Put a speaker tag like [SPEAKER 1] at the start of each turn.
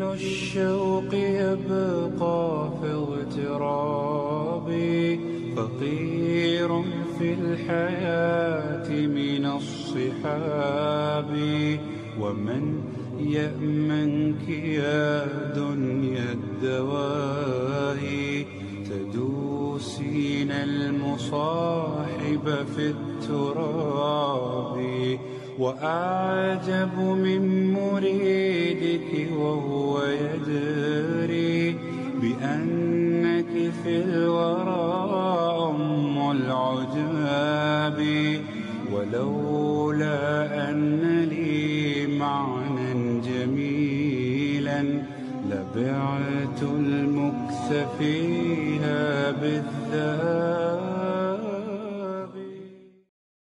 [SPEAKER 1] الشوق يبقى في اغترابي، فقير في الحياة من الصحاب. ومن يأمنك يا دنيا الدواهي، تدوسين المصاحب في التراب. وأعجب من مريدك وهو يدري بأنك في الورى أم العجاب. ولولا أن لي معنى جميلا لبعت المكث فيها بالذهب.